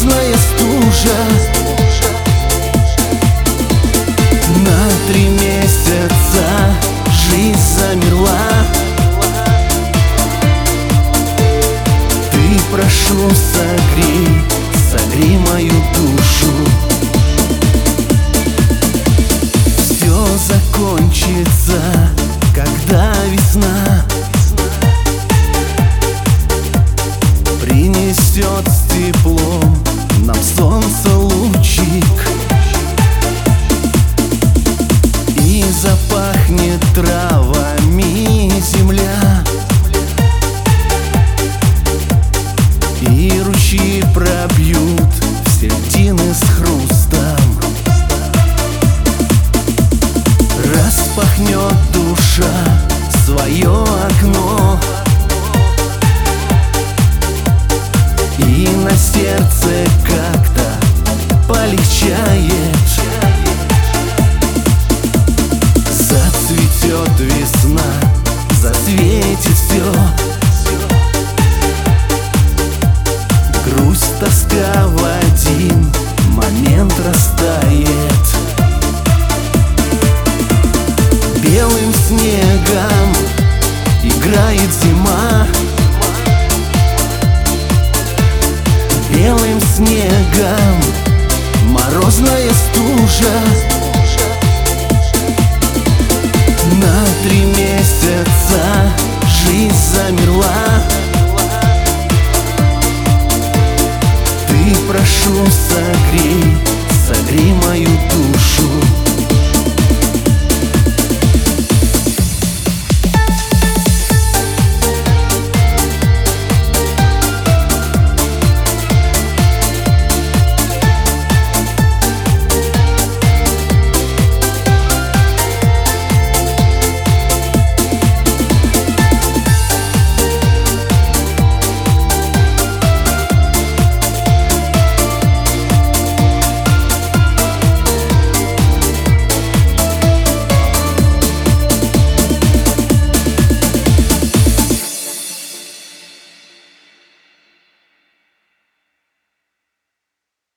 морозная стужа. На 3 месяца жизнь замерла. Ты, прошу, согрей мою душу. Все закончится, когда весна принесет с теплом нам солнце лучик, и запахнет травами земля, и ручьи пробьют все льдины с хрустом. Распахнет душа свое окно, и на сердце как-то полегчает. Зацветет весна, засветит все. Грусть, тоска в один момент растает. Белым снегом играет зима. Белым снегом морозная стужа. На 3 месяца жизнь замерла. Ты, прошу, согрей мою душу.